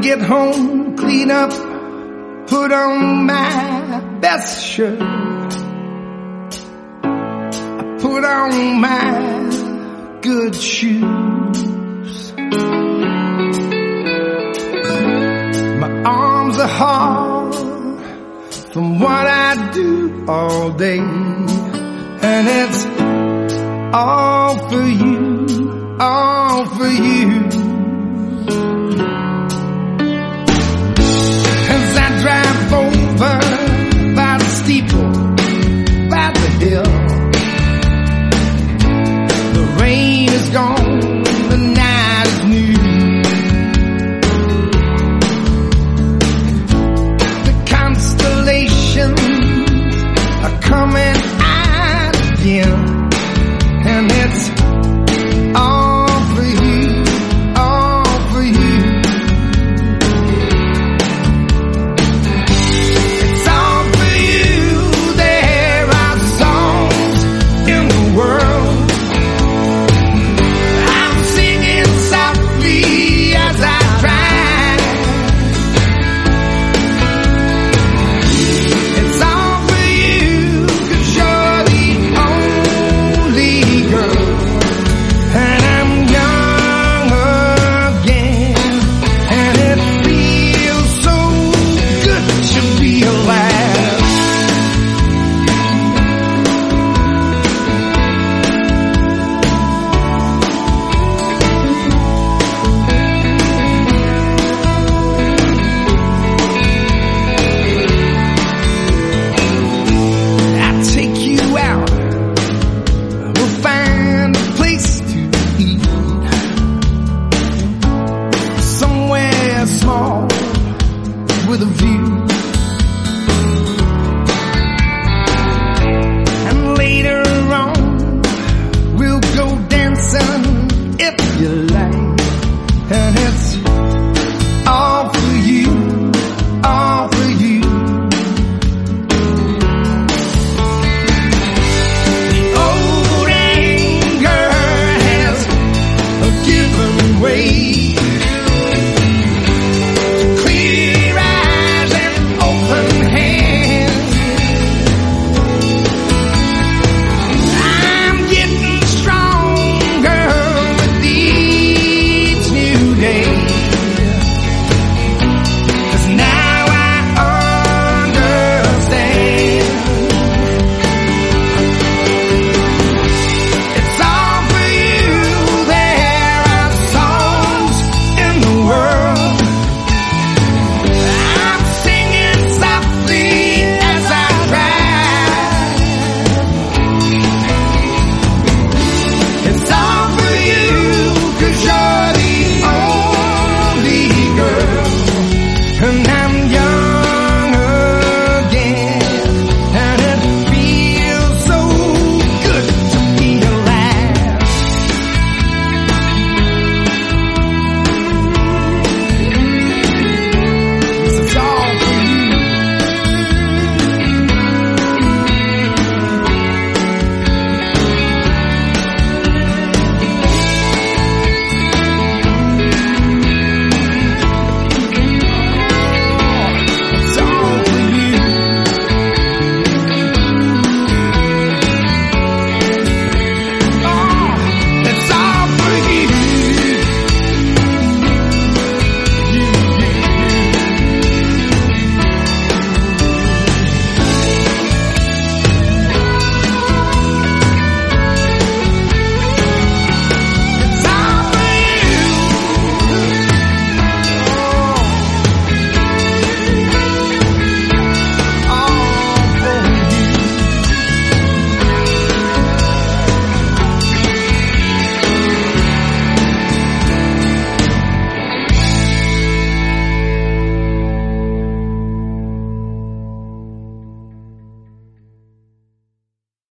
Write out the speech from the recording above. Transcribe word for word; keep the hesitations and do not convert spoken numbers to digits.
get home, clean up, put on my best shirt. I put on my good shoes. My arms are hard from what I do all day, and it's all for you, all for you. As I drive over by the steeple, by the hill, the rain is gone, the night is new. The constellations are coming out again, and it's